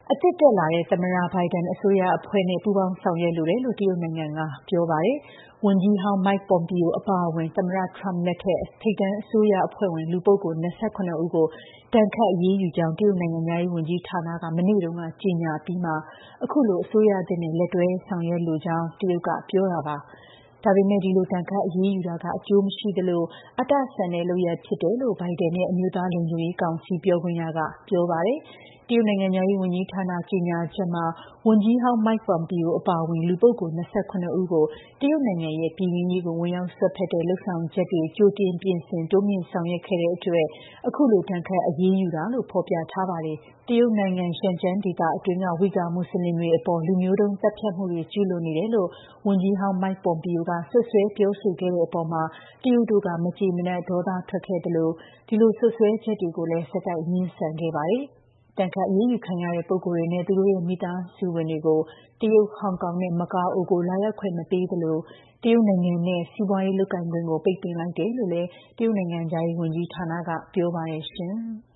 အသစ်တက်လာတဲ့သမ္မတဘိုင်ဒန်အစိုးရအဖွဲ့နဲ့ပူးပေါင်းဆောင်ရွက်လိုတယ်လို့တရုတ်နိုင်ငံကပြောပါတယ်။ဝန်ကြီးဟောင်း Mike Pompeo အပါအဝင်သမ္မတ Trump လက်ထက်ထိပ်တန်းအစိုးရအဖွဲ့ဝင်လူပုဂ္ဂိုလ်28ဦးကိုဒဏ်ခတ်အရေးယူကြောင်းတရုတ်နိုင်ငံသားရေးဝန်ကြီးဌာနကမနေ့တုန်းကကြေညာပြီးမှအခုလိုအစိုးရသစ်နဲ့လက်တွဲဆောင်ရွက်လိုကြောင်းတရုတ်ကပြောတာပါ။ဒါပေမဲ့ဒီလိုဒဏ်ခတ်အရေးယူတာကအကျိုးမရှိသလိုအတ္တဆန်တဲ့လုပ်ရပ်ဖြစ်တယ်လို့ဘိုင်ဒန်ရဲ့အမျိုးသားလုံခြုံရေးကောင်စီပြောခွင့်ရကပြောပါတယ်။တရုတ်နိုင်ငံသားရေးဝန်ကြီးဌာနကြေညာချက်မှာဝန်ကြီးဟောင်း Mike Pompeo အပါအဝင်လူပုဂ္ဂိုလ်28ဦးကိုတရုတ်နိုင်ငံရဲ့ပြည်တွင်းရေးကိုဝင်ရောက်စွက်ဖက်တဲ့လုပ်ဆောင်ချက်တွေကြိုတင်ပြင်ဆင်တိုးမြှင့်ဆောင်ရွက်ခဲ့တဲ့အတွက်အခုလိုဒဏ်ခတ်အရေးယူတာလို့ဖော်ပြထားပါတယ်။တရုတ်နိုင်ငံရှန်ကျန်းဒေသအတွင်းကဝီဂါမွတ်စလင်တွေအပေါ်လူမျိုးတုံးသတ်ဖြတ်မှုတွေကျူးလွန်နေတယ်လို့ဝန်ကြီးဟောင်း Mike Pompeo ကဆွဆွဲပြောဆိုခဲ့တဲ့အပေါ်မှာတရုတ်တို့ကမကြေမနပ်ဒေါသထွက်ခဲ့တယ်လို့ဒီလိုဆွဆွဲချက်တွေကိုလည်းဆက်တိုက်ငြင်းဆန်ခဲ့ပါတယ်။တန်ခါအရေးယူခံရတဲ့ပုဂ္ဂိုလ်တွေနဲ့သူတို့ရဲ့မိသားစုဝင်တွေကိုတရုတ်ဟောင်ကောင်နဲ့မကာအိုကိုလာရောက်ခွင့်မပေးသလိုတရုတ်နိုင်ငံနဲ့စီးပွားရေးလုပ်ကိုင်ခွင့်ကိုပိတ်ပင်လိုက်တယ်လို့လည်းတရုတ်နိုင်ငံသားရေးဝန်ကြီးဌာနကပြောပါတယ်ရှင်။